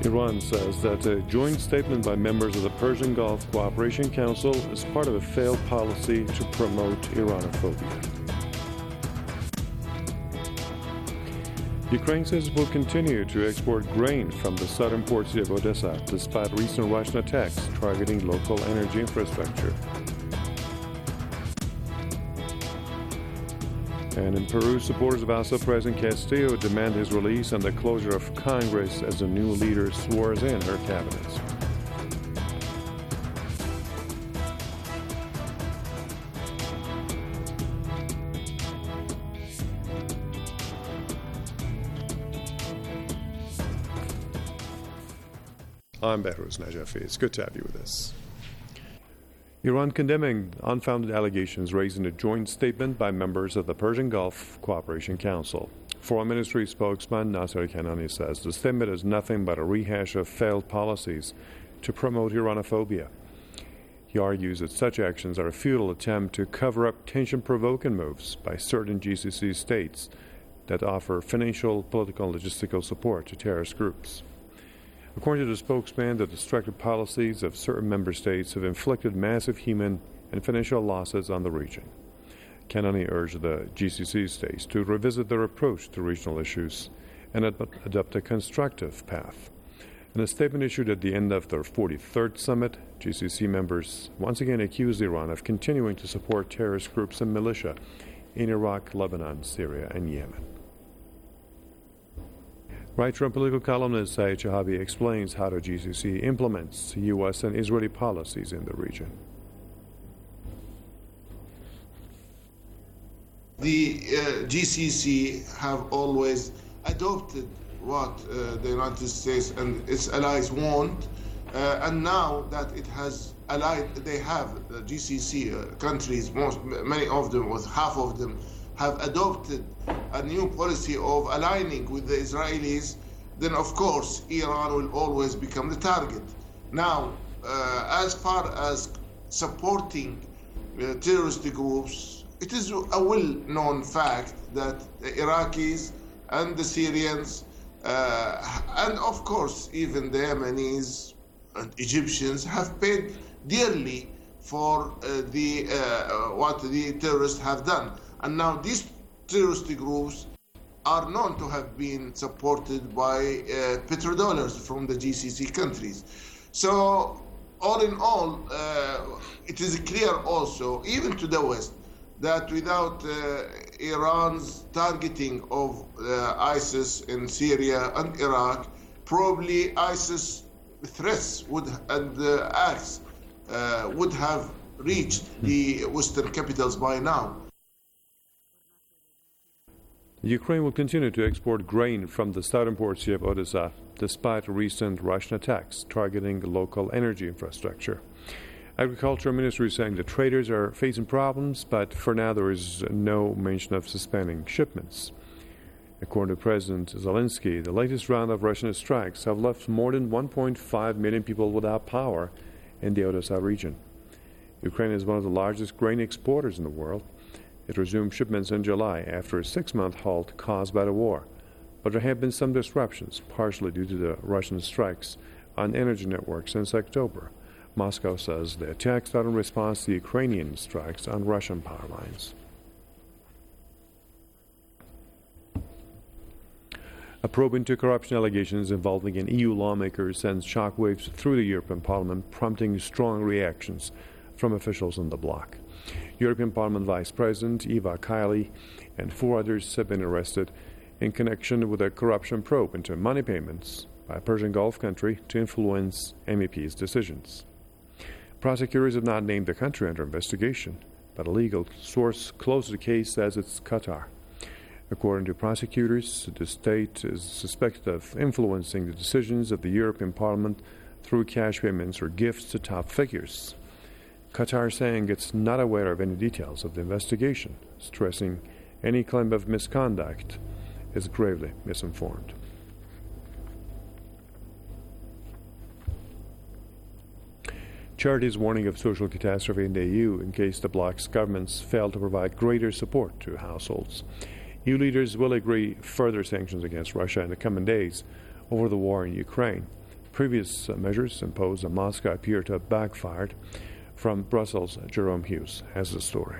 Iran says that a joint statement by members of the Persian Gulf Cooperation Council is part of a failed policy to promote Iranophobia. Ukraine says it will continue to export grain from the southern port city of Odessa despite recent Russian attacks targeting local energy infrastructure. And in Peru, supporters of Assad President Castillo demand his release and the closure of Congress as a new leader swears in her cabinet. I'm Behruz Najafi. It's good to have you with us. Iran condemning unfounded allegations raised in a joint statement by members of the Persian Gulf Cooperation Council. Foreign Ministry spokesman Nasser Kanani says the statement is nothing but a rehash of failed policies to promote Iranophobia. He argues that such actions are a futile attempt to cover up tension-provoking moves by certain GCC states that offer financial, political, and logistical support to terrorist groups. According to the spokesman, the destructive policies of certain member states have inflicted massive human and financial losses on the region. Kanani urged the GCC states to revisit their approach to regional issues and adopt a constructive path. In a statement issued at the end of their 43rd summit, GCC members once again accused Iran of continuing to support terrorist groups and militia in Iraq, Lebanon, Syria, and Yemen. Writer and political columnist Saeed Chahabi explains how the GCC implements U.S. and Israeli policies in the region. The GCC have always adopted what the United States and its allies want, and now that it has allied, they have the GCC countries, many of them, with half of them, have adopted a new policy of aligning with the Israelis, then of course Iran will always become the target. Now, as far as supporting terrorist groups, it is a well-known fact that the Iraqis and the Syrians, and of course even the Yemenis and Egyptians have paid dearly for what the terrorists have done. And now these terrorist groups are known to have been supported by petrodollars from the GCC countries. So all in all, it is clear also, even to the West, that without Iran's targeting of ISIS in Syria and Iraq, probably ISIS threats and acts would have reached the Western capitals by now. Ukraine will continue to export grain from the southern port city of Odessa despite recent Russian attacks targeting local energy infrastructure. Agriculture Ministry is saying the traders are facing problems, but for now there is no mention of suspending shipments. According to President Zelensky, the latest round of Russian strikes have left more than 1.5 million people without power in the Odessa region. Ukraine is one of the largest grain exporters in the world. It resumed shipments in July after a 6-month halt caused by the war, but there have been some disruptions, partially due to the Russian strikes on energy networks since October. Moscow says the attacks are in response to Ukrainian strikes on Russian power lines. A probe into corruption allegations involving an EU lawmaker sends shockwaves through the European Parliament, prompting strong reactions from officials in the bloc. European Parliament Vice President Eva Kaili and 4 others have been arrested in connection with a corruption probe into money payments by a Persian Gulf country to influence MEPs' decisions. Prosecutors have not named the country under investigation, but a legal source close to the case says it's Qatar. According to prosecutors, the state is suspected of influencing the decisions of the European Parliament through cash payments or gifts to top figures. Qatar saying it's not aware of any details of the investigation, stressing any claim of misconduct is gravely misinformed. Charities warning of social catastrophe in the EU in case the bloc's governments fail to provide greater support to households. EU leaders will agree further sanctions against Russia in the coming days over the war in Ukraine. Previous measures imposed on Moscow appear to have backfired. From Brussels, Jerome Hughes has the story.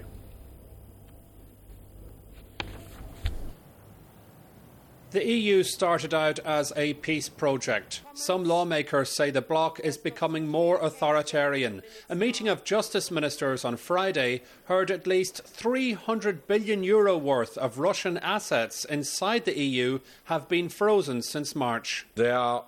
The EU started out as a peace project. Some lawmakers say the bloc is becoming more authoritarian. A meeting of justice ministers on Friday heard at least €300 billion worth of Russian assets inside the EU have been frozen since March. There are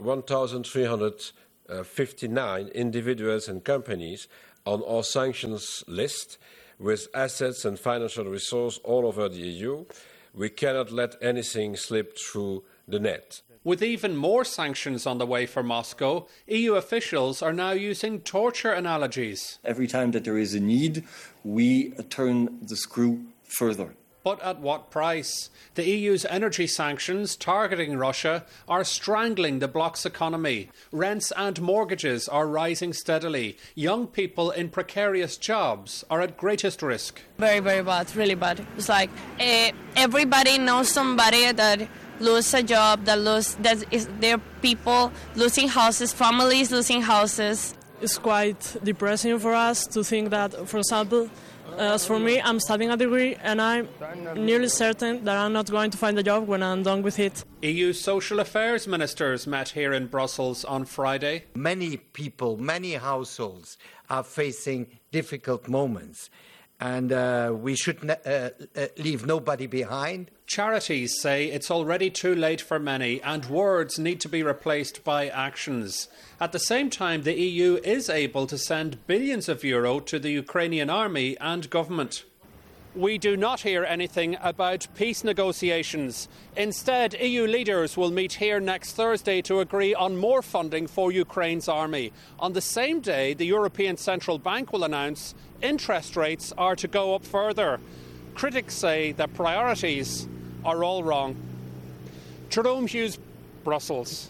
1,359 individuals and companies on our sanctions list with assets and financial resources all over the EU. We cannot let anything slip through the net. With even more sanctions on the way for Moscow, EU officials are now using torture analogies. Every time that there is a need, we turn the screw further. But at what price? The EU's energy sanctions targeting Russia are strangling the bloc's economy. Rents and mortgages are rising steadily. Young people in precarious jobs are at greatest risk. Very, very bad, really bad. It's like everybody knows somebody that lose a job, there are people losing houses, families losing houses. It's quite depressing for us to think that, for example, as for me, I'm studying a degree and I'm nearly certain that I'm not going to find a job when I'm done with it. EU social affairs ministers met here in Brussels on Friday. Many people, many households are facing difficult moments, and we should leave nobody behind. Charities say it's already too late for many and words need to be replaced by actions. At the same time, the EU is able to send billions of euro to the Ukrainian army and government. We do not hear anything about peace negotiations. Instead, EU leaders will meet here next Thursday to agree on more funding for Ukraine's army. On the same day, the European Central Bank will announce interest rates are to go up further. Critics say the priorities are all wrong. Jerome Hughes, Brussels.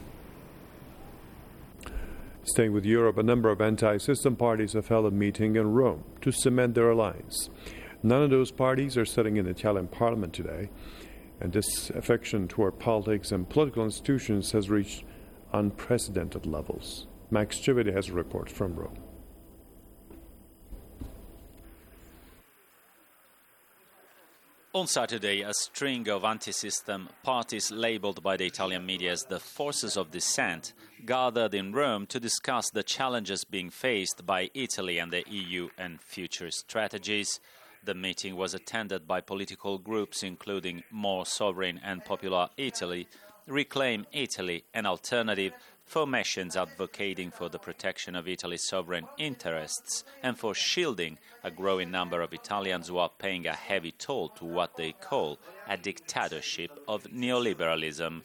Staying with Europe, a number of anti-system parties have held a meeting in Rome to cement their alliance. None of those parties are sitting in the Italian parliament today, and disaffection toward politics and political institutions has reached unprecedented levels. Max Chivity has a report from Rome. On Saturday, a string of anti-system parties labelled by the Italian media as the Forces of Dissent gathered in Rome to discuss the challenges being faced by Italy and the EU and future strategies. The meeting was attended by political groups including More Sovereign and Popular Italy, Reclaim Italy, and Alternative, formations advocating for the protection of Italy's sovereign interests and for shielding a growing number of Italians who are paying a heavy toll to what they call a dictatorship of neoliberalism.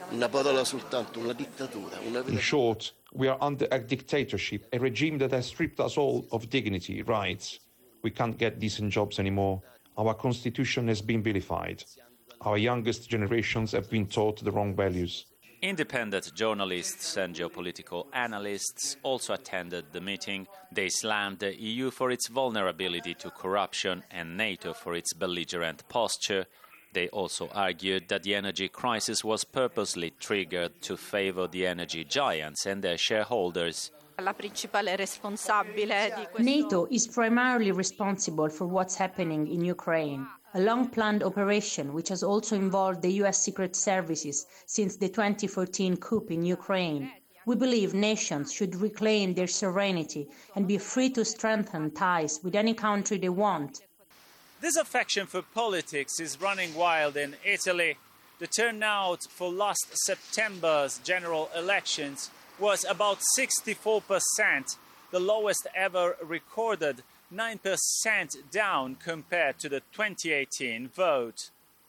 In short, we are under a dictatorship, a regime that has stripped us all of dignity, rights. We can't get decent jobs anymore. Our constitution has been vilified. Our youngest generations have been taught the wrong values. Independent journalists and geopolitical analysts also attended the meeting. They slammed the EU for its vulnerability to corruption and NATO for its belligerent posture. They also argued that the energy crisis was purposely triggered to favor the energy giants and their shareholders. NATO is primarily responsible for what's happening in Ukraine, a long-planned operation which has also involved the US Secret Services since the 2014 coup in Ukraine. We believe nations should reclaim their sovereignty and be free to strengthen ties with any country they want. This affection for politics is running wild in Italy. The turnout for last September's general elections was about 64%, the lowest ever recorded, 9% down compared to the 2018 vote.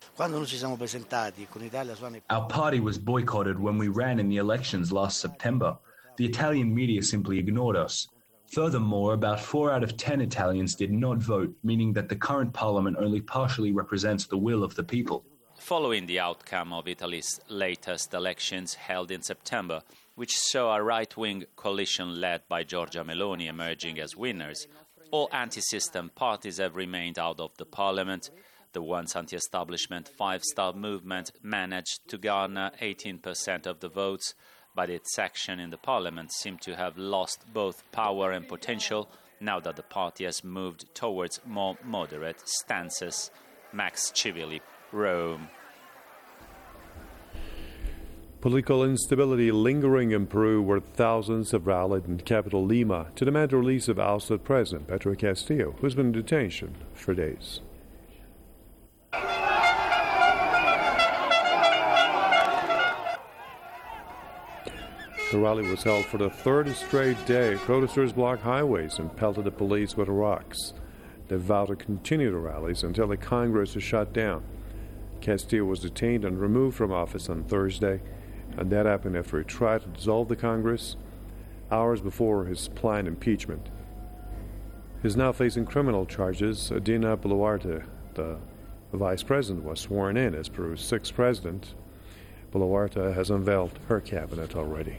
Our party was boycotted when we ran in the elections last September. The Italian media simply ignored us. Furthermore, about 4 out of 10 Italians did not vote, meaning that the current parliament only partially represents the will of the people. Following the outcome of Italy's latest elections held in September, which saw a right-wing coalition led by Giorgia Meloni emerging as winners, all anti-system parties have remained out of the parliament. The once anti-establishment Five Star Movement managed to garner 18% of the votes. but its action in the parliament seemed to have lost both power and potential now that the party has moved towards more moderate stances. Max Chivili, Rome. Political instability lingering in Peru, where thousands have rallied in capital Lima to demand the release of ousted President Petro Castillo, who's been in detention for days. The rally was held for the third straight day. Protesters blocked highways and pelted the police with rocks. They vowed to continue the rallies until the Congress is shut down. Castillo was detained and removed from office on Thursday, and that happened after he tried to dissolve the Congress hours before his planned impeachment. He's now facing criminal charges. Dina Boluarte, the vice president, was sworn in as Peru's sixth president. Boluarte has unveiled her cabinet already.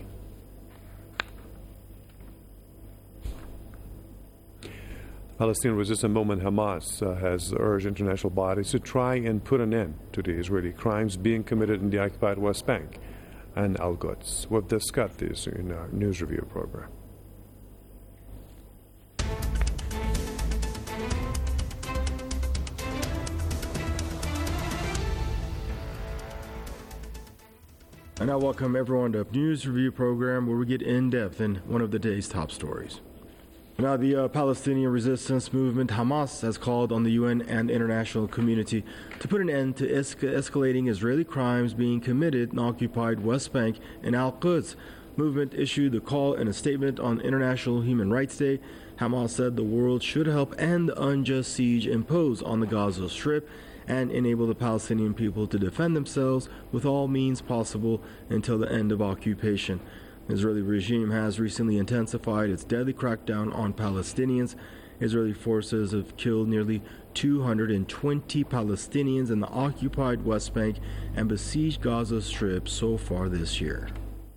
Palestinian resistance movement Hamas has urged international bodies to try and put an end to the Israeli crimes being committed in the occupied West Bank and Al-Quds. We've discussed this in our news review program. And I welcome everyone to News Review program, where we get in depth in one of the day's top stories. Now, the Palestinian resistance movement Hamas has called on the UN and the international community to put an end to escalating Israeli crimes being committed in occupied West Bank and Al-Quds. Movement issued the call in a statement on International Human Rights Day. Hamas said the world should help end the unjust siege imposed on the Gaza Strip and enable the Palestinian people to defend themselves with all means possible until the end of occupation. The Israeli regime has recently intensified its deadly crackdown on Palestinians. Israeli forces have killed nearly 220 Palestinians in the occupied West Bank and besieged Gaza Strip so far this year.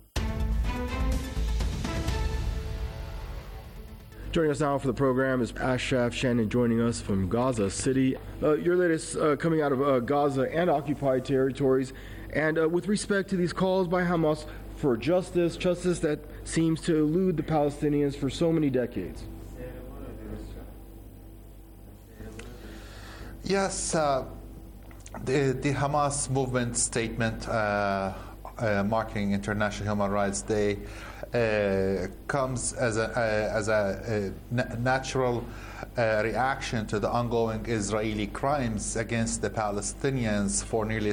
Joining us now for the program is Ashraf Shannon, joining us from Gaza City. Your latest coming out of Gaza and occupied territories, and with respect to these calls by Hamas for justice that seems to elude the Palestinians for so many decades. Yes, the Hamas movement statement marking International Human Rights Day comes as a natural reaction to the ongoing Israeli crimes against the Palestinians for nearly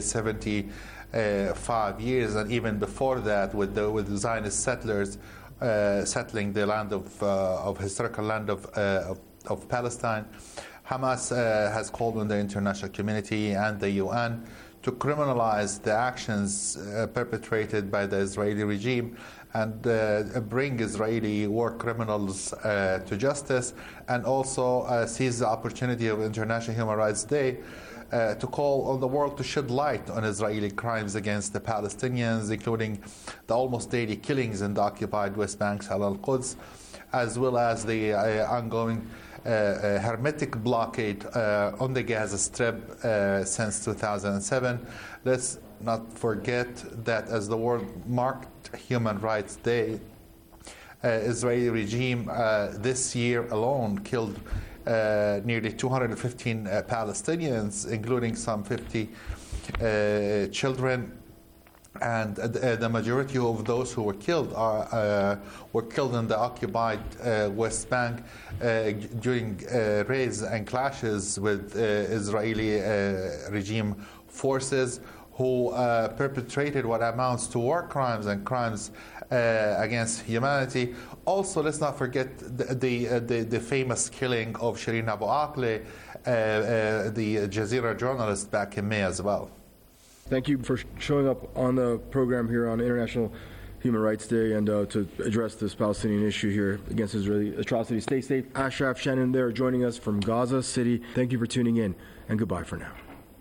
75 years, and even before that, with the Zionist settlers settling the land of historical land of Palestine. Hamas has called on the international community and the UN to criminalize the actions perpetrated by the Israeli regime and bring Israeli war criminals to justice, and also seize the opportunity of International Human Rights Day to call on the world to shed light on Israeli crimes against the Palestinians, including the almost daily killings in the occupied West Bank and Al-Quds, as well as the ongoing hermetic blockade on the Gaza Strip since 2007. Let's not forget that as the world marked Human Rights Day, Israeli regime this year alone killed nearly 215 Palestinians, including some 50 children, and the majority of those who were killed were killed in the occupied West Bank during raids and clashes with Israeli regime forces, who perpetrated what amounts to war crimes and crimes against humanity. Also, let's not forget the famous killing of Shireen Abu Akleh, the Jazeera journalist, back in May as well. Thank you for showing up on the program here on International Human Rights Day and to address this Palestinian issue here against Israeli atrocities. Stay safe. Ashraf Shannon there joining us from Gaza City. Thank you for tuning in, and goodbye for now.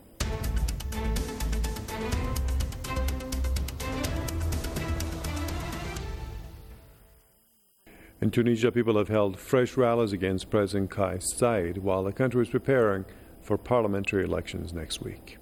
In Tunisia, people have held fresh rallies against President Kais Saied while the country is preparing for parliamentary elections next week.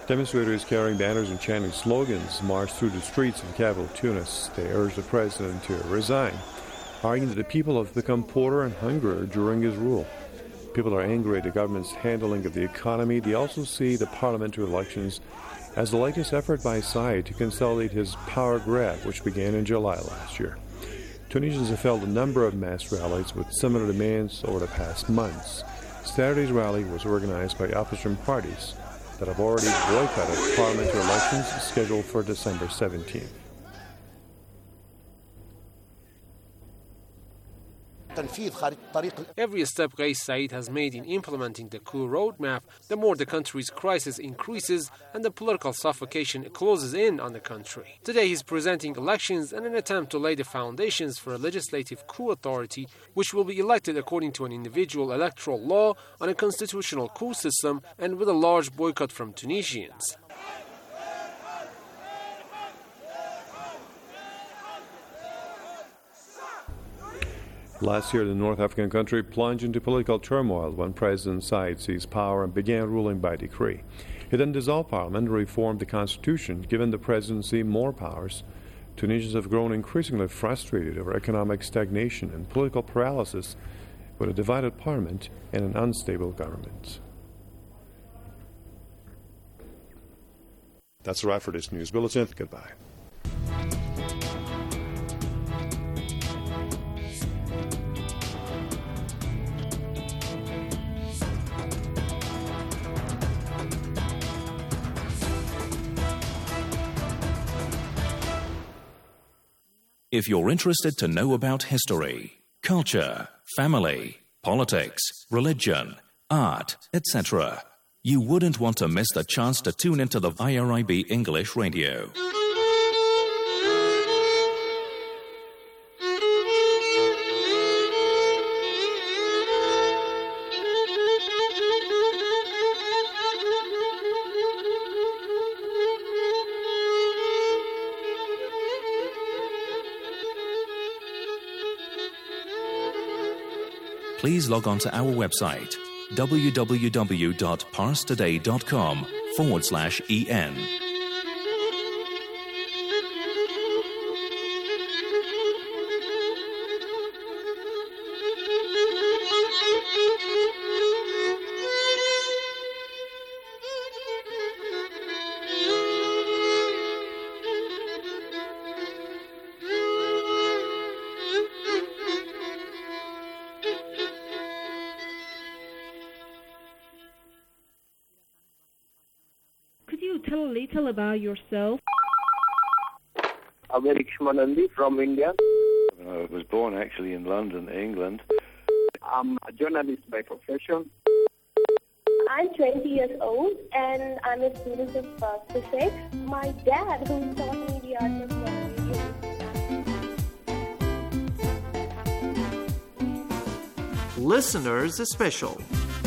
Demonstrators carrying banners and chanting slogans marched through the streets of the capital, Tunis. They urged the president to resign, arguing that the people have become poorer and hungrier during his rule. People are angry at the government's handling of the economy. They also see the parliamentary elections as the latest effort by Said to consolidate his power grab, which began in July last year. Tunisians have held a number of mass rallies with similar demands over the past months. Saturday's rally was organized by opposition parties that have already boycotted parliamentary elections scheduled for December 17th. Every step Qais Said has made in implementing the coup roadmap, the more the country's crisis increases and the political suffocation closes in on the country. Today he's presenting elections in an attempt to lay the foundations for a legislative coup authority which will be elected according to an individual electoral law on a constitutional coup system and with a large boycott from Tunisians. Last year, the North African country plunged into political turmoil when President Said seized power and began ruling by decree. He then dissolved parliament and reformed the constitution, giving the presidency more powers. Tunisians have grown increasingly frustrated over economic stagnation and political paralysis with a divided parliament and an unstable government. That's a wrap for this news bulletin. Goodbye. If you're interested to know about history, culture, family, politics, religion, art, etc., you wouldn't want to miss the chance to tune into the IRIB English Radio. Please log on to our website, www.parstoday.com/en. Tell a little about yourself. I'm Eric Shmanandi from India. I was born actually in London, England. I'm a journalist by profession. I'm 20 years old and I'm a student of physics. My dad, who taught me the art of radio. Listeners Special.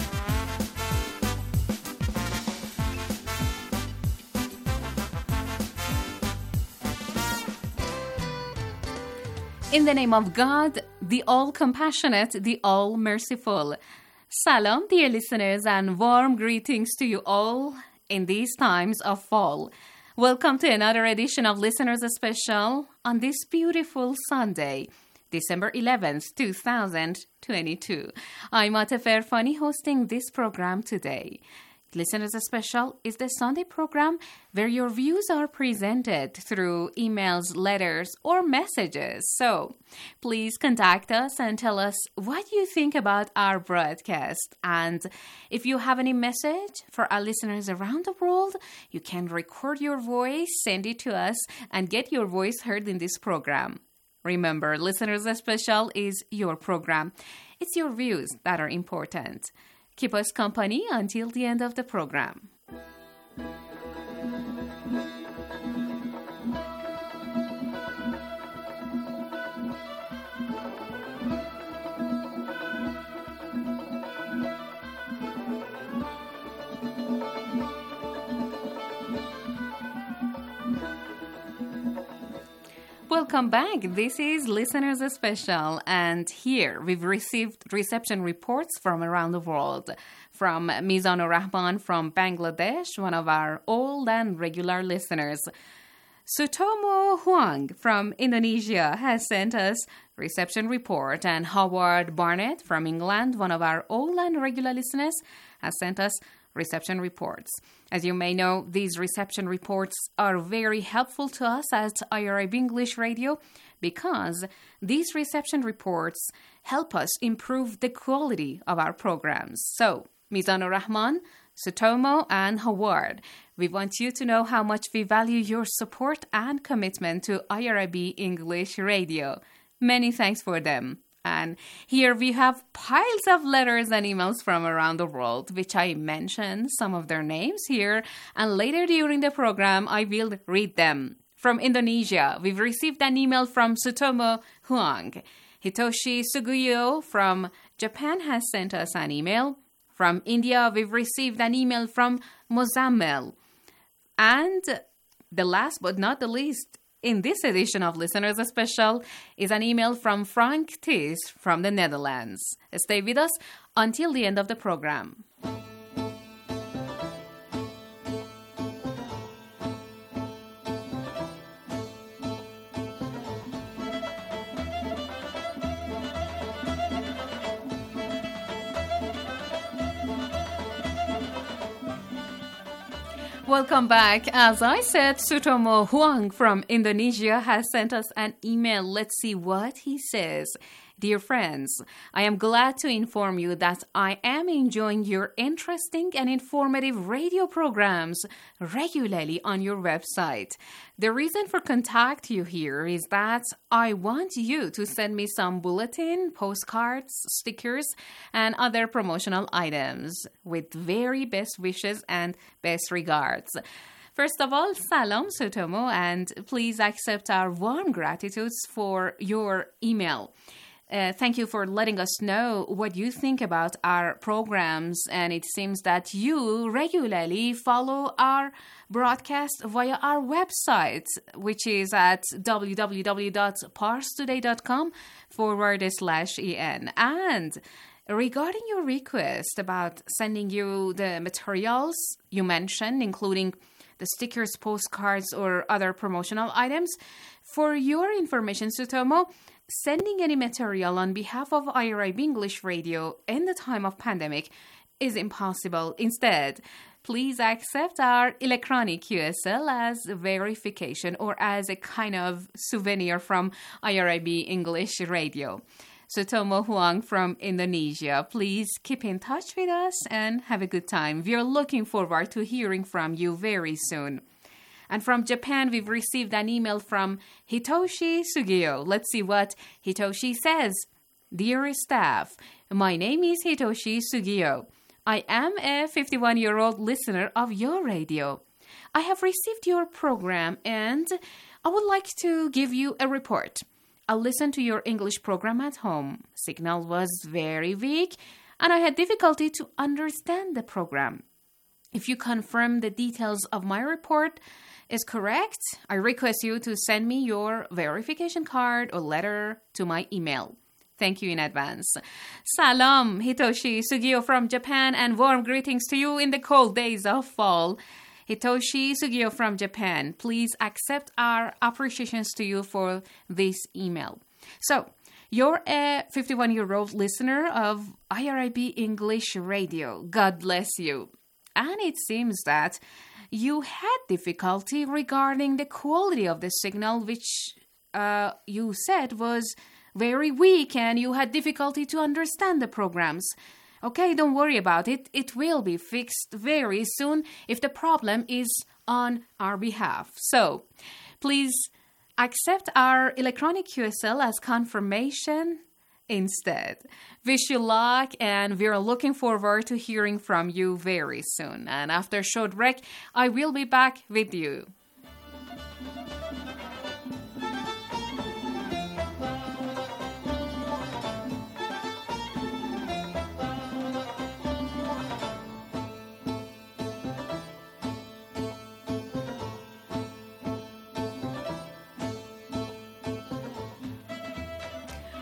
In the name of God, the all-compassionate, the all-merciful. Salam, dear listeners, and warm greetings to you all in these times of fall. Welcome to another edition of Listeners Special on this beautiful Sunday, December 11th, 2022. I'm Atif Erfani hosting this program today. Listeners Special is the Sunday program where your views are presented through emails, letters, or messages. So please contact us and tell us what you think about our broadcast. And if you have any message for our listeners around the world, you can record your voice, send it to us, and get your voice heard in this program. Remember, Listeners Special is your program. It's your views that are important. Keep us company until the end of the program. Welcome back. This is Listeners Special, and here we've received reception reports from around the world. From Mizanur Rahman from Bangladesh, one of our old and regular listeners. Sutomo Huang from Indonesia has sent us reception report, and Howard Barnett from England, one of our old and regular listeners, has sent us reception reports. As you may know, these reception reports are very helpful to us at IRIB English Radio because these reception reports help us improve the quality of our programs. So, Mizanur Rahman, Sutomo, and Howard, we want you to know how much we value your support and commitment to IRIB English Radio. Many thanks for them. And here we have piles of letters and emails from around the world, which I mentioned some of their names here, and later during the program I will read them. From Indonesia, we've received an email from Sutomo Huang. Hitoshi Sugiyo from Japan has sent us an email. From India, we've received an email from Mozammel. And the last but not the least, in this edition of Listeners Special, is an email from Frank Tis from the Netherlands. Stay with us until the end of the program. Welcome back. As I said, Sutomo Huang from Indonesia has sent us an email. Let's see what he says. Dear friends, I am glad to inform you that I am enjoying your interesting and informative radio programs regularly on your website. The reason for contact you here is that I want you to send me some bulletin, postcards, stickers, and other promotional items with very best wishes and best regards. First of all, salam, Sutomo, and please accept our warm gratitudes for your email. Thank you for letting us know what you think about our programs, and it seems that you regularly follow our broadcast via our website, which is at www.parstoday.com/en. And regarding your request about sending you the materials you mentioned, including the stickers, postcards, or other promotional items, for your information, Sutomo, sending any material on behalf of IRIB English Radio in the time of pandemic is impossible. Instead, please accept our electronic QSL as verification or as a kind of souvenir from IRIB English Radio. Sutomo Huang from Indonesia, please keep in touch with us and have a good time. We are looking forward to hearing from you very soon. And from Japan, we've received an email from Hitoshi Sugiyo. Let's see what Hitoshi says. Dear staff, my name is Hitoshi Sugiyo. I am a 51-year-old listener of your radio. I have received your program and I would like to give you a report. I listened to your English program at home. Signal was very weak and I had difficulty to understand the program. If you confirm the details of my report is correct, I request you to send me your verification card or letter to my email. Thank you in advance. Salam, Hitoshi Sugiyo from Japan, and warm greetings to you in the cold days of fall. Hitoshi Sugiyo from Japan, please accept our appreciations to you for this email. So, you're a 51-year-old listener of IRIB English Radio. God bless you. And it seems that you had difficulty regarding the quality of the signal, which you said was very weak, and you had difficulty to understand the programs. Okay, don't worry about it. It will be fixed very soon if the problem is on our behalf. So, please accept our electronic QSL as confirmation instead. Wish you luck, and we're looking forward to hearing from you very soon. And after a short break, I will be back with you.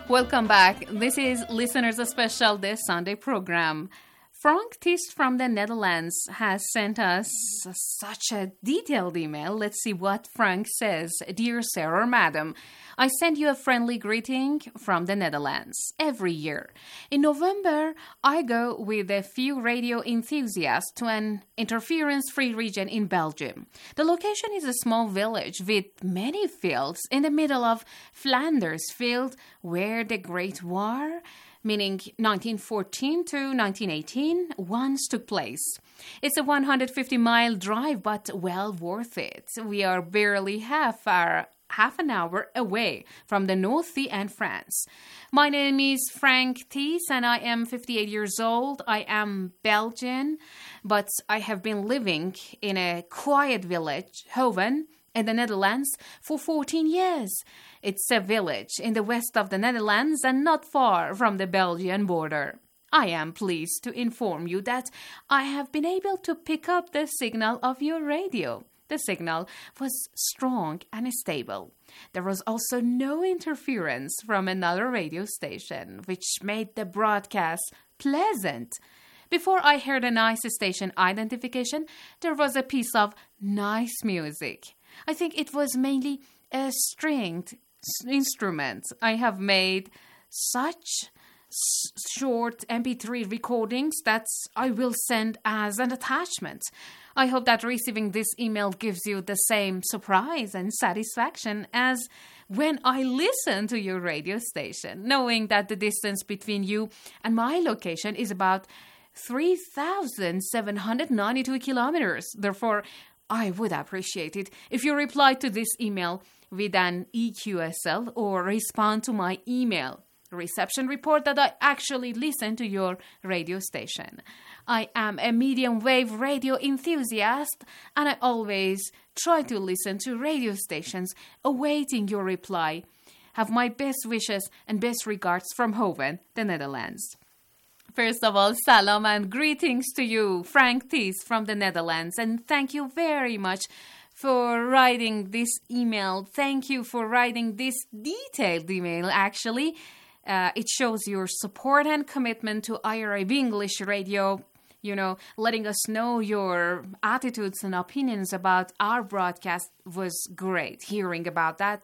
Welcome back. This is Listeners Special This Sunday program. Frank Tist from the Netherlands has sent us such a detailed email. Let's see what Frank says. Dear sir or madam, I send you a friendly greeting from the Netherlands every year. In November, I go with a few radio enthusiasts to an interference-free region in Belgium. The location is a small village with many fields in the middle of Flanders field where the Great War, meaning 1914 to 1918, once took place. It's a 150-mile drive, but well worth it. We are barely half an hour away from the North Sea and France. My name is Frank Thies, and I am 58 years old. I am Belgian, but I have been living in a quiet village, Hoven, in the Netherlands for 14 years. It's a village in the west of the Netherlands and not far from the Belgian border. I am pleased to inform you that I have been able to pick up the signal of your radio. The signal was strong and stable. There was also no interference from another radio station, which made the broadcast pleasant. Before I heard a nice station identification, there was a piece of nice music. I think it was mainly a stringed instrument. I have made such short MP3 recordings that I will send as an attachment. I hope that receiving this email gives you the same surprise and satisfaction as when I listen to your radio station, knowing that the distance between you and my location is about 3,792 kilometers. Therefore, I would appreciate it if you reply to this email with an EQSL or respond to my email reception report that I actually listen to your radio station. I am a medium wave radio enthusiast, and I always try to listen to radio stations awaiting your reply. Have my best wishes and best regards from Hoven, the Netherlands. First of all, salam and greetings to you, Frank Thies from the Netherlands, and thank you very much for writing this email. Thank you for writing this detailed email, actually. It shows your support and commitment to IRIB English Radio, letting us know your attitudes and opinions about our broadcast was great. Hearing about that,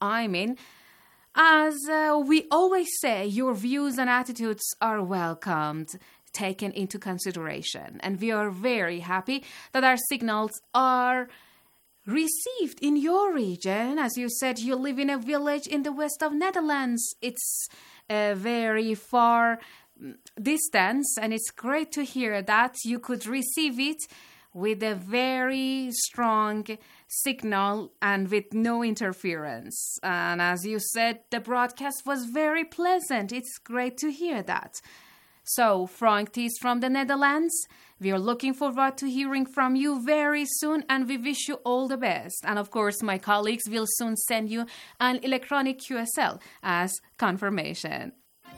as we always say, your views and attitudes are welcomed, taken into consideration, and we are very happy that our signals are received in your region. As you said, you live in a village in the west of Netherlands. It's a very far distance, and it's great to hear that you could receive it with a very strong signal and with no interference. And as you said, the broadcast was very pleasant. It's great to hear that. So, Frank Thies from the Netherlands, we are looking forward to hearing from you very soon, and we wish you all the best. And of course, my colleagues will soon send you an electronic QSL as confirmation.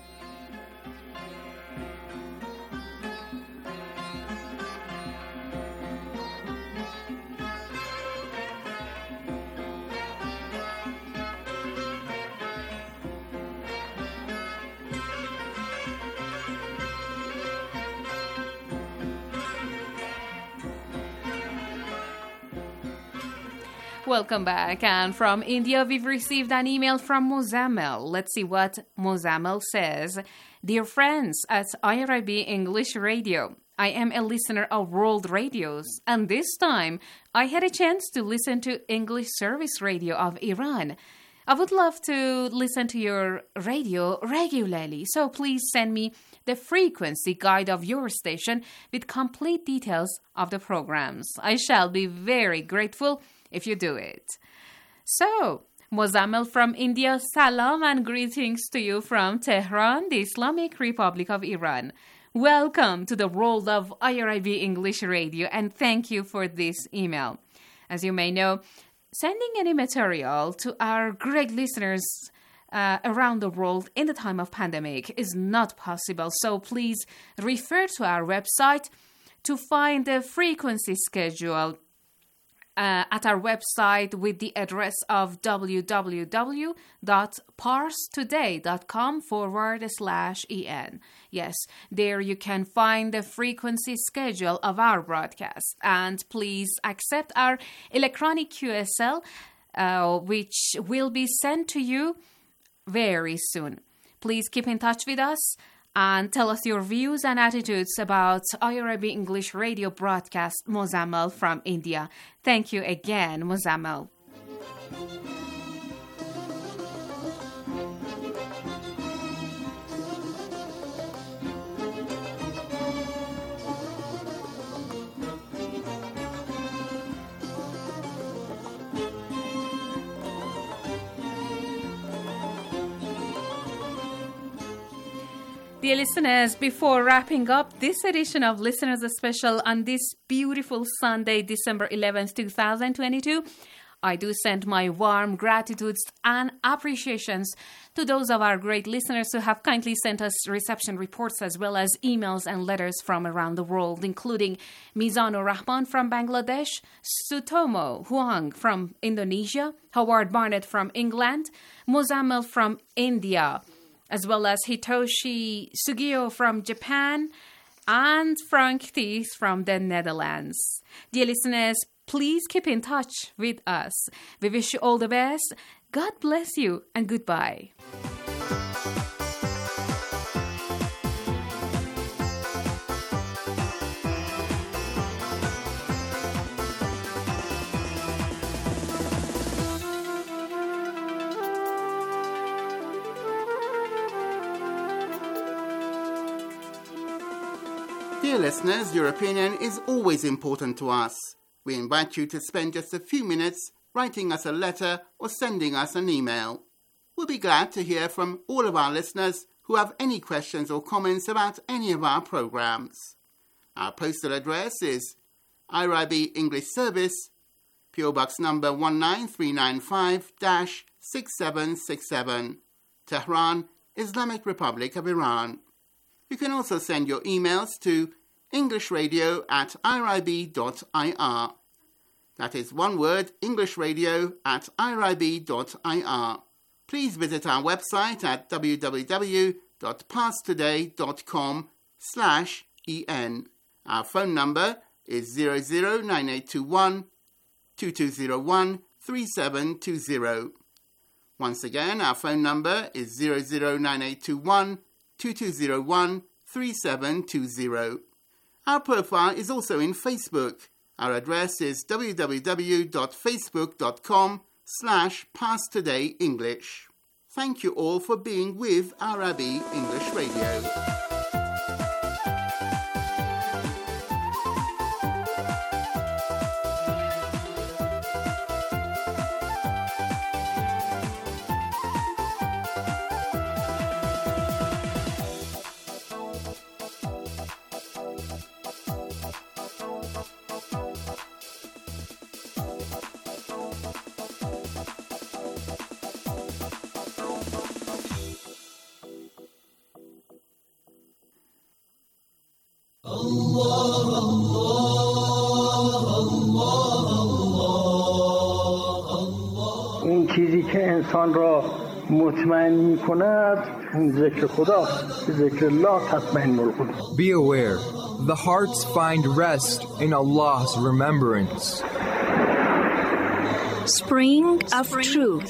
Welcome back. And from India, we've received an email from Mozammel. Let's see what Mozammel says. Dear friends at IRIB English Radio, I am a listener of World Radios, and this time I had a chance to listen to English Service Radio of Iran. I would love to listen to your radio regularly, so please send me the frequency guide of your station with complete details of the programs. I shall be very grateful if you do it. So, Mozammel from India, salam and greetings to you from Tehran, the Islamic Republic of Iran. Welcome to the world of IRIB English Radio, and thank you for this email. As you may know, sending any material to our great listeners around the world in the time of pandemic is not possible, so please refer to our website to find the frequency schedule at our website with the address of www.parstoday.com/en. Yes, there you can find the frequency schedule of our broadcast. And please accept our electronic QSL, which will be sent to you very soon. Please keep in touch with us and tell us your views and attitudes about IRIB English radio broadcast Mozamel from India. Thank you again, Mozamel. Dear listeners, before wrapping up this edition of Listeners Special on this beautiful Sunday, December 11th, 2022, I do send my warm gratitudes and appreciations to those of our great listeners who have kindly sent us reception reports as well as emails and letters from around the world, including Mizanur Rahman from Bangladesh, Sutomo Huang from Indonesia, Howard Barnett from England, Mozamel from India, as well as Hitoshi Sugio from Japan, and Frank Thies from the Netherlands. Dear listeners, please keep in touch with us. We wish you all the best. God bless you, and goodbye. Dear listeners, your opinion is always important to us. We invite you to spend just a few minutes writing us a letter or sending us an email. We'll be glad to hear from all of our listeners who have any questions or comments about any of our programs. Our postal address is IRIB English Service, PO Box number 19395-6767, Tehran, Islamic Republic of Iran. You can also send your emails to englishradio@irib.ir. That is one word, englishradio@irib.ir. Please visit our website at www.parstoday.com/en. Our phone number is 009821 2201 3720. Once again, our phone number is 009821 2201 3720. Our profile is also in Facebook. Our address is www.facebook.com/PassTodayEnglish. Thank you all for being with IRIB English Radio. اون چیزی که انسان را مطمئن می‌کند ذکر خداست. ذکر الله تطمئن القلوب. Be aware, the hearts find rest in Allah's remembrance. Spring of Truth.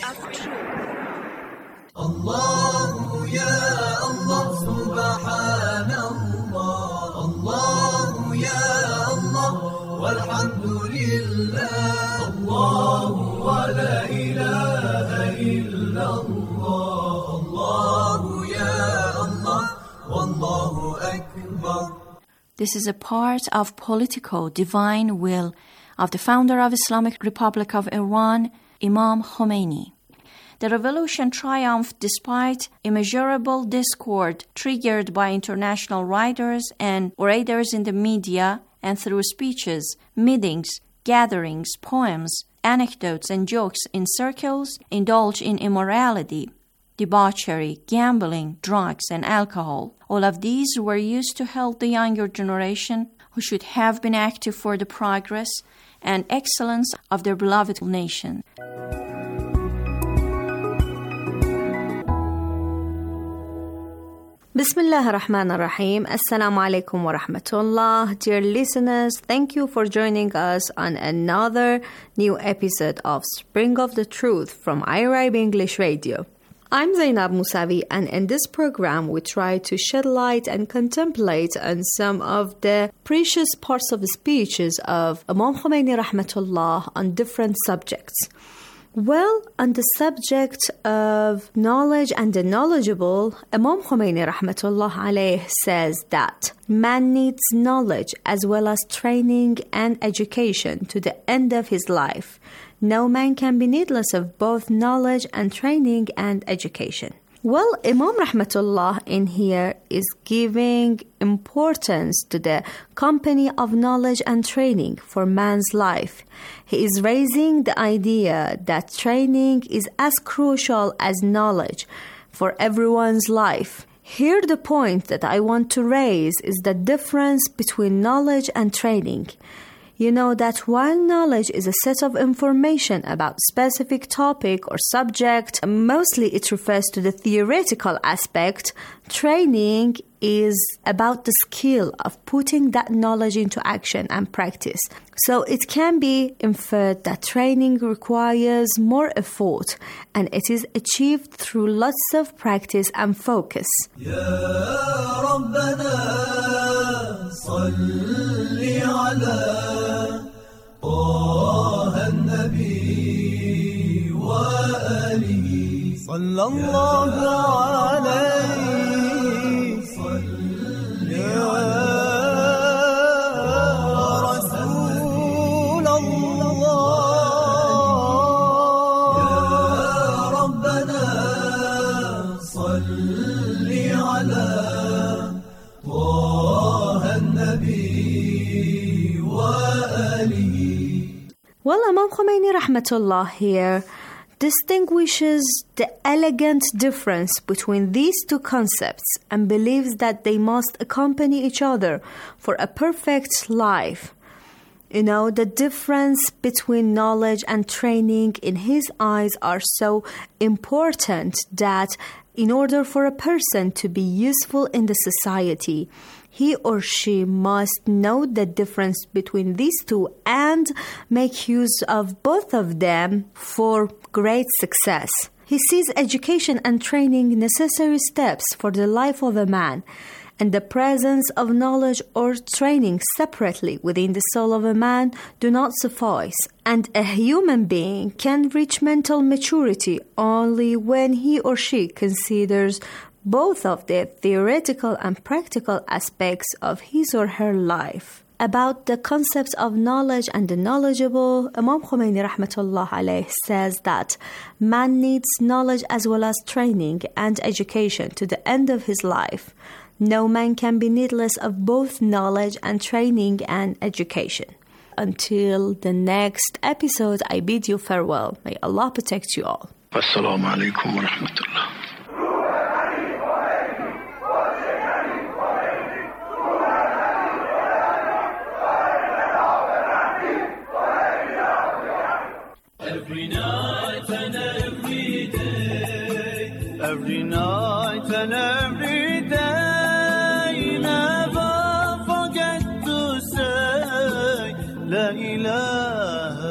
Allah ya Allah subhanallah, Allah ya Allah walhamdulillah, Allah wa la ilaha illallah, Allah ya Allah wallahu akbar. This is a part of political divine will of the founder of Islamic Republic of Iran, Imam Khomeini. The revolution triumphed despite immeasurable discord triggered by international writers and orators in the media and through speeches, meetings, gatherings, poems, anecdotes, and jokes in circles indulged in immorality, debauchery, gambling, drugs, and alcohol. All of these were used to help the younger generation who should have been active for the progress and excellence of their beloved nation. Bismillah ar-Rahman ar-Rahim. Assalamu alaikum wa rahmatullah. Dear listeners, thank you for joining us on another new episode of Spring of the Truth from IRIB English Radio. I'm Zainab Musavi, and in this program we try to shed light and contemplate on some of the precious parts of the speeches of Imam Khomeini rahmatullah on different subjects. Well, on the subject of knowledge and the knowledgeable, Imam Khomeini rahmatullah alayh says that man needs knowledge as well as training and education to the end of his life. No man can be needless of both knowledge and training and education. Well, Imam rahmatullah in here is giving importance to the company of knowledge and training for man's life. He is raising the idea that training is as crucial as knowledge for everyone's life. Here the point that I want to raise is the difference between knowledge and training. You know that while knowledge is a set of information about specific topic or subject, mostly it refers to the theoretical aspect, training is about the skill of putting that knowledge into action and practice. So it can be inferred that training requires more effort and it is achieved through lots of practice and focus. طه النبي وآله صلى الله عليه صل يا رسول الله يا ربنا صل على طه النبي وآله. Well, Imam Khomeini rahmatullah here distinguishes the elegant difference between these two concepts and believes that they must accompany each other for a perfect life. You know, the difference between knowledge and training in his eyes are so important that in order for a person to be useful in the society, he or she must know the difference between these two and make use of both of them for great success. He sees education and training necessary steps for the life of a man, and the presence of knowledge or training separately within the soul of a man do not suffice, and a human being can reach mental maturity only when he or she considers both of the theoretical and practical aspects of his or her life. About the concepts of knowledge and the knowledgeable, Imam Khomeini rahmatullah alayh says that man needs knowledge as well as training and education to the end of his life. No man can be needless of both knowledge and training and education. Until the next episode, I bid you farewell. May Allah protect you all. Assalamu alaikum wa rahmatullah. Every night and every day, every night and every day, never forget to say La ilaha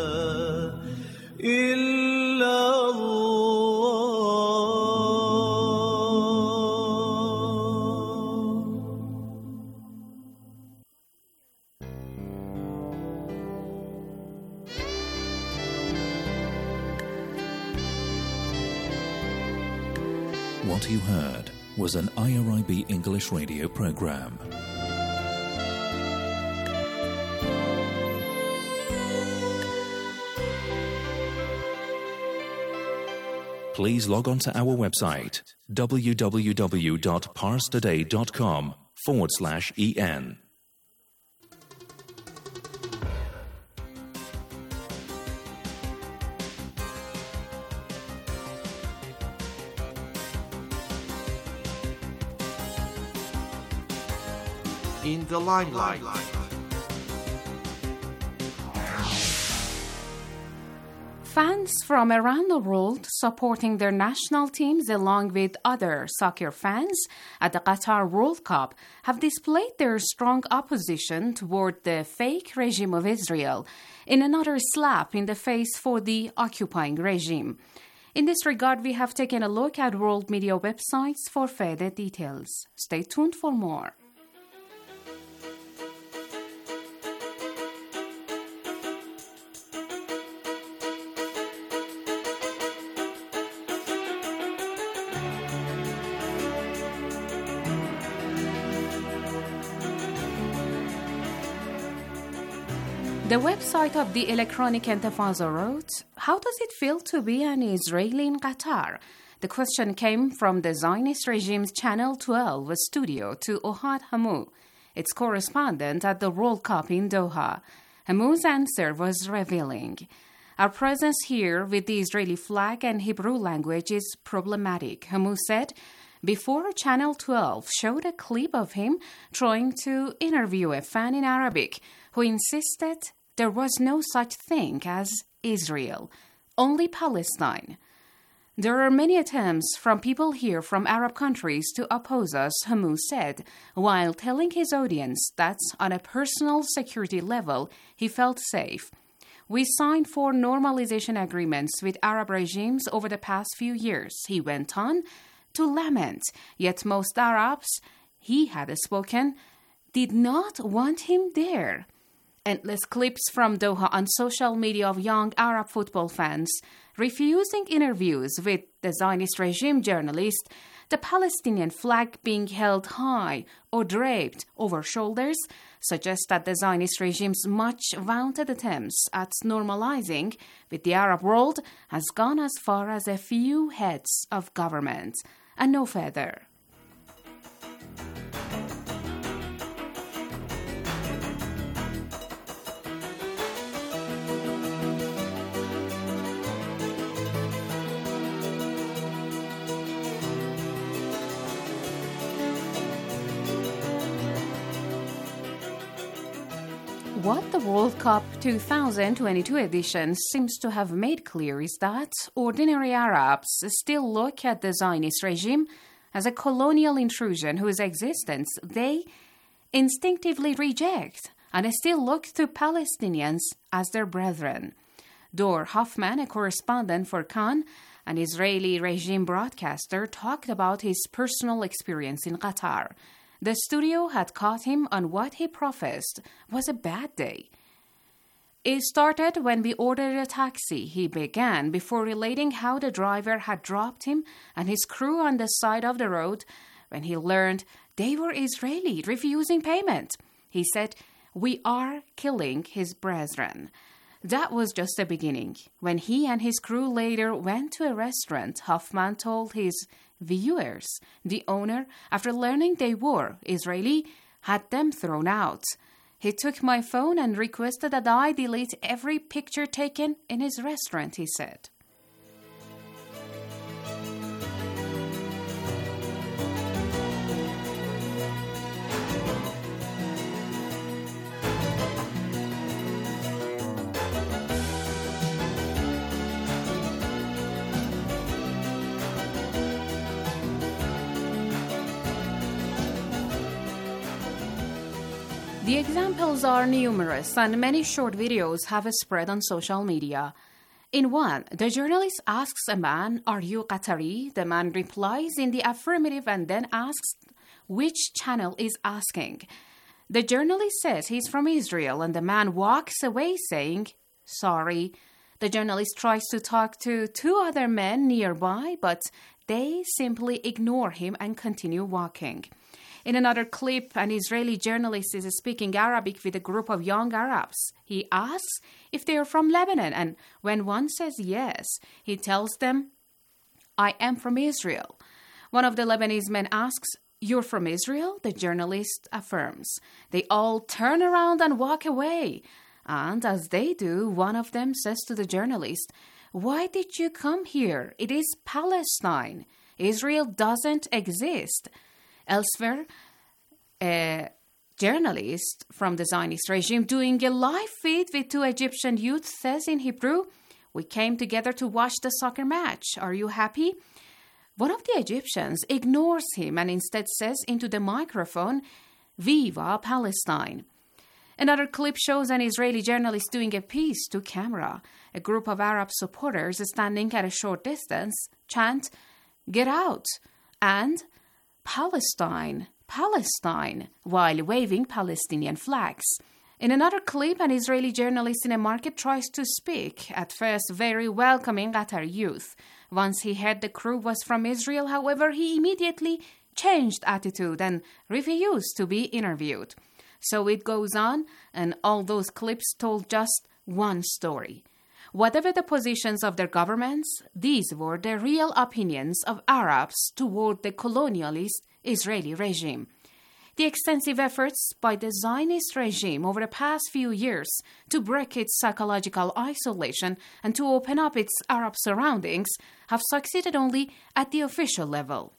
What you heard was an IRIB English radio program. Please log on to our website www.parstoday.com/en. In the limelight. Fans from around the world supporting their national teams along with other soccer fans at the Qatar World Cup have displayed their strong opposition toward the fake regime of Israel in another slap in the face for the occupying regime. In this regard, we have taken a look at world media websites for further details. Stay tuned for more. The website of the Electronic Intifada wrote, "How does it feel to be an Israeli in Qatar?" The question came from the Zionist regime's Channel 12 studio to Ohad Hamou, its correspondent at the World Cup in Doha. Hamou's answer was revealing. "Our presence here with the Israeli flag and Hebrew language is problematic," Hamou said, before Channel 12 showed a clip of him trying to interview a fan in Arabic who insisted there was no such thing as Israel, only Palestine. "There are many attempts from people here from Arab countries to oppose us," Hamou said, while telling his audience that on a personal security level he felt safe. "We signed 4 normalization agreements with Arab regimes over the past few years," he went on to lament, yet most Arabs he had spoken did not want him there. Endless clips from Doha on social media of young Arab football fans refusing interviews with the Zionist regime journalist, the Palestinian flag being held high or draped over shoulders suggest that the Zionist regime's much-vaunted attempts at normalizing with the Arab world has gone as far as a few heads of government and no further. What the World Cup 2022 edition seems to have made clear is that ordinary Arabs still look at the Zionist regime as a colonial intrusion whose existence they instinctively reject and still look to Palestinians as their brethren. Dor Hoffman, a correspondent for Khan, an Israeli regime broadcaster, talked about his personal experience in Qatar. The studio had caught him on what he professed was a bad day. "It started when we ordered a taxi," he began, before relating how the driver had dropped him and his crew on the side of the road when he learned they were Israeli, refusing payment. He said, "We are killing his brethren." That was just the beginning. When he and his crew later went to a restaurant, Hoffman told his viewers the owner, after learning they were Israeli, had them thrown out. "He took my phone and requested that I delete every picture taken in his restaurant," he said. The examples are numerous, and many short videos have spread on social media. In one, the journalist asks a man, "Are you Qatari?" The man replies in the affirmative and then asks which channel is asking. The journalist says he's from Israel, and the man walks away saying, "Sorry." The journalist tries to talk to 2 other men nearby, but they simply ignore him and continue walking. In another clip, an Israeli journalist is speaking Arabic with a group of young Arabs. He asks if they are from Lebanon, and when one says yes, he tells them, "I am from Israel." One of the Lebanese men asks, "You're from Israel?" The journalist affirms. They all turn around and walk away. And as they do, one of them says to the journalist, "Why did you come here? It is Palestine. Israel doesn't exist." Elsewhere, a journalist from the Zionist regime doing a live feed with 2 Egyptian youth says in Hebrew, We came together to watch the soccer match. Are you happy? One of the Egyptians ignores him and instead says into the microphone, Viva Palestine. Another clip shows an Israeli journalist doing a piece to camera. A group of Arab supporters standing at a short distance chant, Get out, and Palestine, Palestine, while waving Palestinian flags. In another clip, an Israeli journalist in a market tries to speak, at first very welcoming Qatar youth. Once he heard the crew was from Israel, however, he immediately changed attitude and refused to be interviewed. So it goes on, and all those clips told just one story. Whatever the positions of their governments, these were the real opinions of Arabs toward the colonialist Israeli regime. The extensive efforts by the Zionist regime over the past few years to break its psychological isolation and to open up its Arab surroundings have succeeded only at the official level.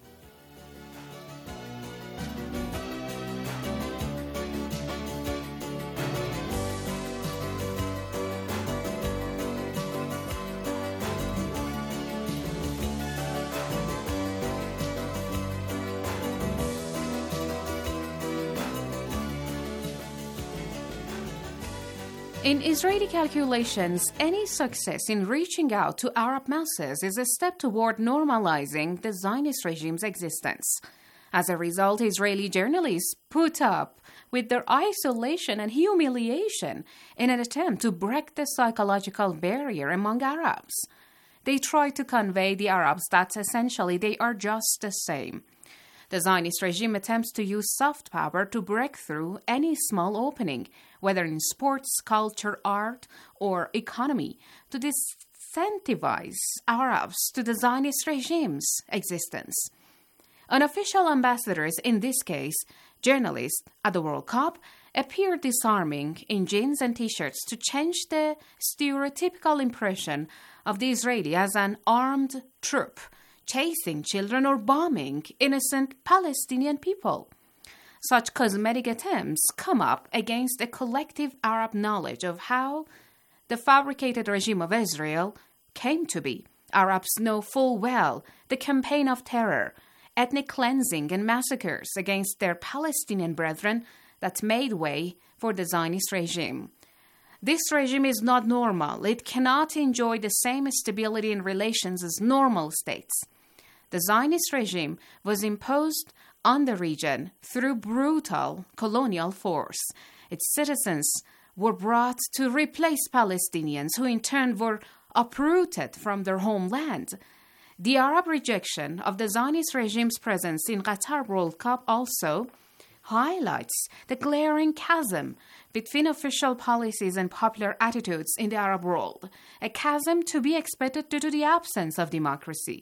In Israeli calculations, any success in reaching out to Arab masses is a step toward normalizing the Zionist regime's existence. As a result, Israeli journalists put up with their isolation and humiliation in an attempt to break the psychological barrier among Arabs. They try to convey the Arabs that essentially they are just the same. The Zionist regime attempts to use soft power to break through any small opening, whether in sports, culture, art, or economy, to disincentivize Arabs to the Zionist regime's existence. Unofficial ambassadors, in this case, journalists at the World Cup, appear disarming in jeans and t-shirts to change the stereotypical impression of the Israeli as an armed troop, chasing children or bombing innocent Palestinian people. Such cosmetic attempts come up against a collective Arab knowledge of how the fabricated regime of Israel came to be. Arabs know full well the campaign of terror, ethnic cleansing and massacres against their Palestinian brethren that made way for the Zionist regime. This regime is not normal. It cannot enjoy the same stability in relations as normal states. The Zionist regime was imposed on the region through brutal colonial force. Its citizens were brought to replace Palestinians, who in turn were uprooted from their homeland. The Arab rejection of the Zionist regime's presence in Qatar World Cup also highlights the glaring chasm between official policies and popular attitudes in the Arab world, a chasm to be expected due to the absence of democracy.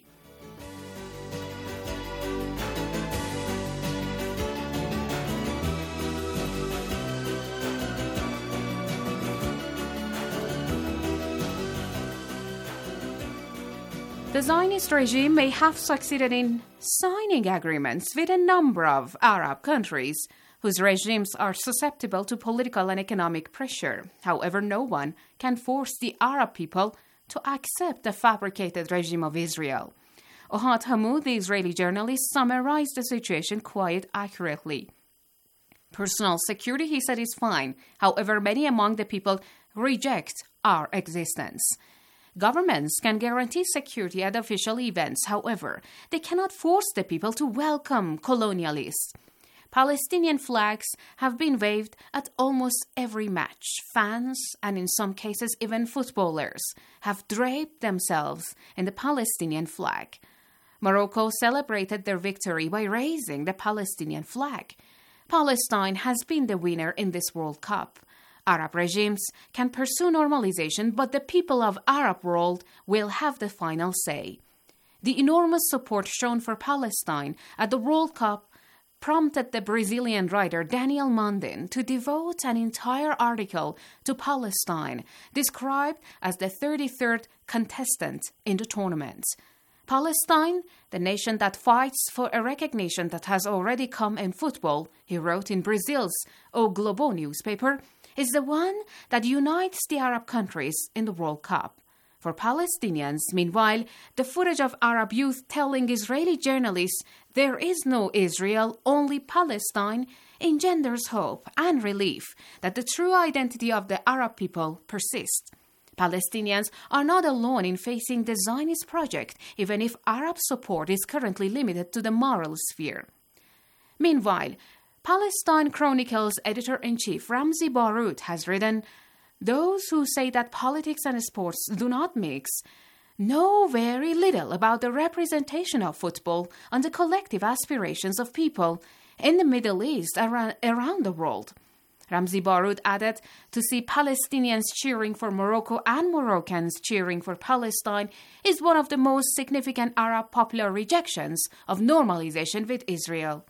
The Zionist regime may have succeeded in signing agreements with a number of Arab countries whose regimes are susceptible to political and economic pressure. However, no one can force the Arab people to accept the fabricated regime of Israel. Ohad Hamoud, the Israeli journalist, summarized the situation quite accurately. Personal security, he said, is fine. However, many among the people reject our existence. Governments can guarantee security at official events. However, they cannot force the people to welcome colonialists. Palestinian flags have been waved at almost every match. Fans, and in some cases even footballers, have draped themselves in the Palestinian flag. Morocco celebrated their victory by raising the Palestinian flag. Palestine has been the winner in this World Cup. Arab regimes can pursue normalization, but the people of Arab world will have the final say. The enormous support shown for Palestine at the World Cup prompted the Brazilian writer Daniel Mondin to devote an entire article to Palestine, described as the 33rd contestant in the tournament. Palestine, the nation that fights for a recognition that has already come in football, he wrote in Brazil's O Globo newspaper, is the one that unites the Arab countries in the World Cup. For Palestinians, meanwhile, the footage of Arab youth telling Israeli journalists there is no Israel, only Palestine, engenders hope and relief that the true identity of the Arab people persists. Palestinians are not alone in facing the Zionist project, even if Arab support is currently limited to the moral sphere. Meanwhile, Palestine Chronicles editor-in-chief Ramzi Baroud has written, "Those who say that politics and sports do not mix know very little about the representation of football and the collective aspirations of people in the Middle East around the world." Ramzi Baroud added, "To see Palestinians cheering for Morocco and Moroccans cheering for Palestine is one of the most significant Arab popular rejections of normalization with Israel."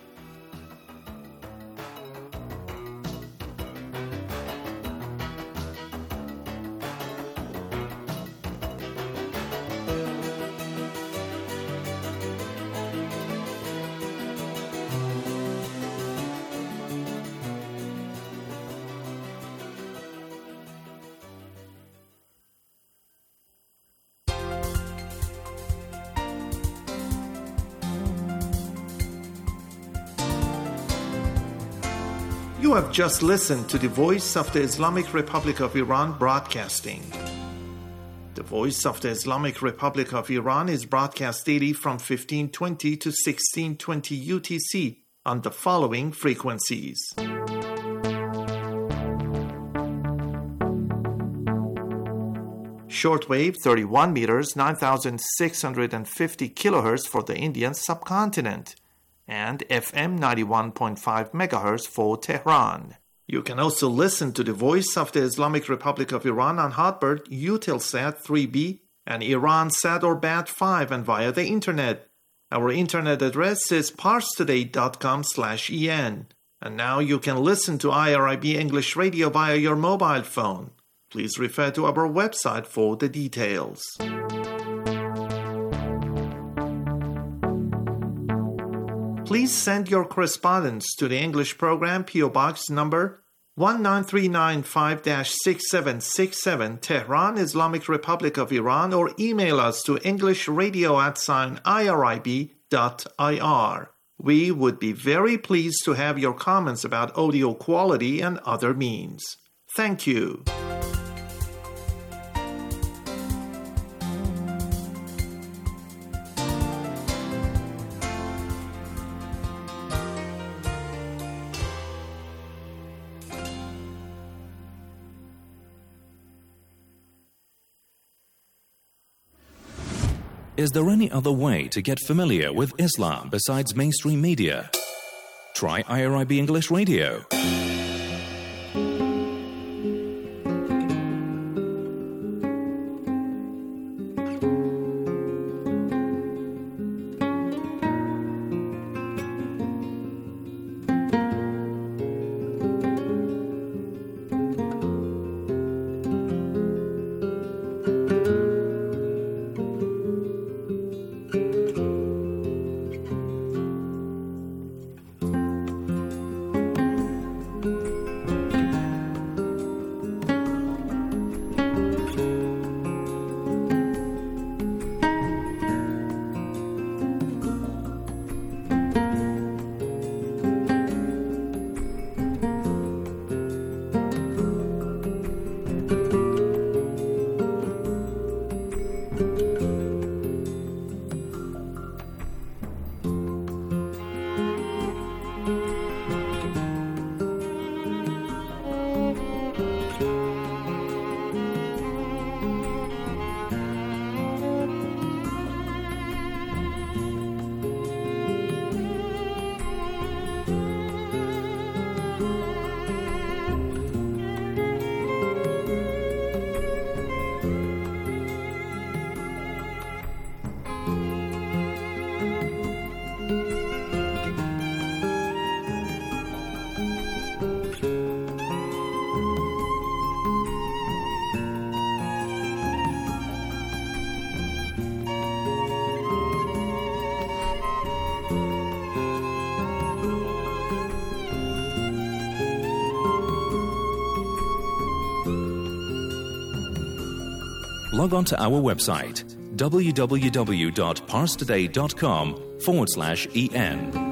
You have just listened to the Voice of the Islamic Republic of Iran broadcasting. The Voice of the Islamic Republic of Iran is broadcast daily from 1520 to 1620 UTC on the following frequencies. Shortwave 31 meters, 9,650 kilohertz for the Indian subcontinent, and FM 91.5 MHz for Tehran. You can also listen to the Voice of the Islamic Republic of Iran on Hotbird, Eutelsat 3B, and Iransat or Bat5, and via the Internet. Our Internet address is parstoday.com/en. And now you can listen to IRIB English Radio via your mobile phone. Please refer to our website for the details. Please send your correspondence to the English program, P.O. Box number 19395-6767, Tehran, Islamic Republic of Iran, or email us to englishradio@irib.ir. We would be very pleased to have your comments about audio quality and other means. Thank you. Is there any other way to get familiar with Islam besides mainstream media? Try IRIB English Radio. log on to our website www.parstoday.com/en.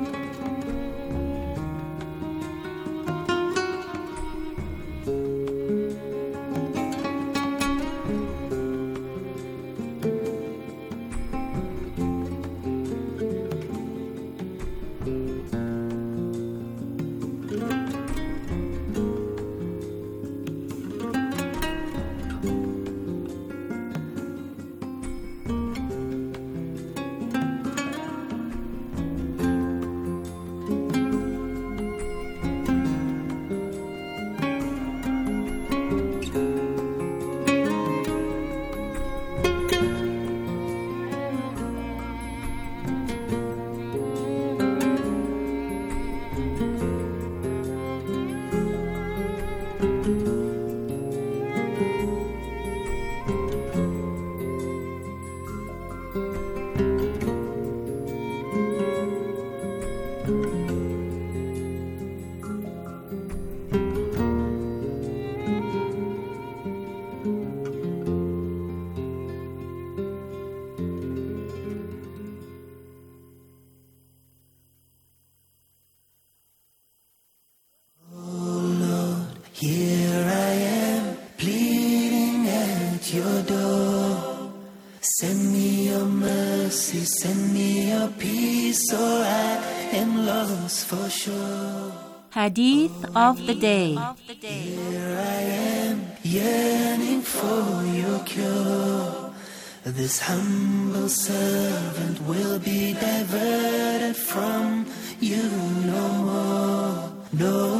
Here I am, pleading at your door. Send me your mercy, send me your peace, or I am lost for sure. Hadith of the Day. Here I am, yearning for your cure. This humble servant will be diverted from you no more, no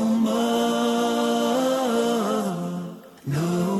more, no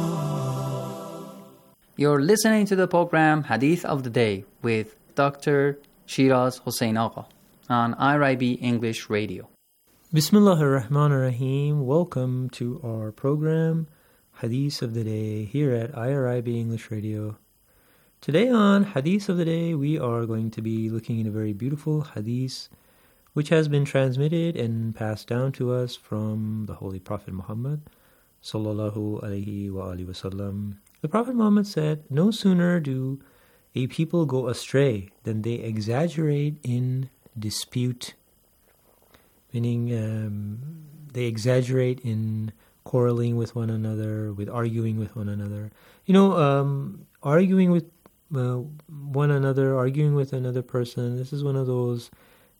more. You're listening to the program Hadith of the Day with Dr. Shiraz Hossein Agha on IRIB English Radio. Bismillahir Rahmanir Rahim. Welcome to our program Hadith of the Day here at IRIB English Radio. Today on Hadith of the Day, we are going to be looking at a very beautiful hadith which has been transmitted and passed down to us from the Holy Prophet Muhammad sallallahu alaihi wasallam. The Prophet Muhammad said, "No sooner do a people go astray than they exaggerate in dispute," meaning they exaggerate in quarreling with one another, with arguing with one another. Arguing with one another, arguing with another person, this is one of those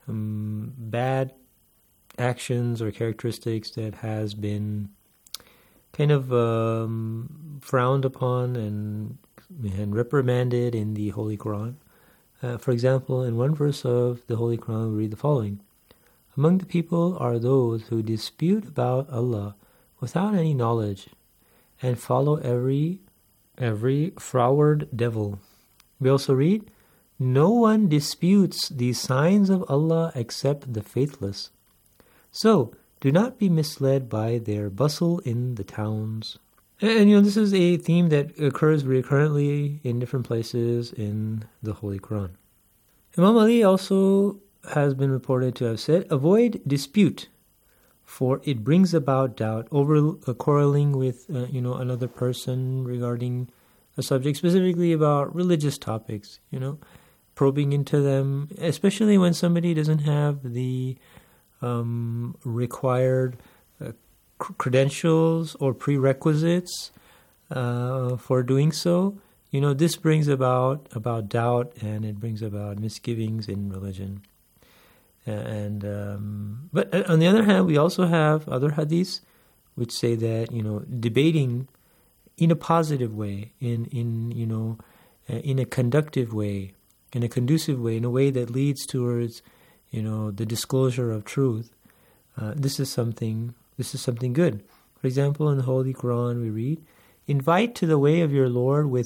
bad actions or characteristics that has been kind of frowned upon and reprimanded in the Holy Quran. For example, in one verse of the Holy Quran, we read the following: "Among the people are those who dispute about Allah without any knowledge and follow every froward devil." We also read, "No one disputes the signs of Allah except the faithless. So, do not be misled by their bustle in the towns." And this is a theme that occurs recurrently in different places in the Holy Quran. Imam Ali also has been reported to have said, "Avoid dispute, for it brings about doubt." Over quarreling with another person regarding a subject, specifically about religious topics, probing into them, especially when somebody doesn't have the required credentials or prerequisites for doing so. This brings about doubt, and it brings about misgivings in religion. But on the other hand, we also have other hadiths which say that debating in a positive way, in a conductive way, in a conducive way, in a way that leads towards the disclosure of truth. This is something good. For example, in the Holy Quran we read, "Invite to the way of your Lord with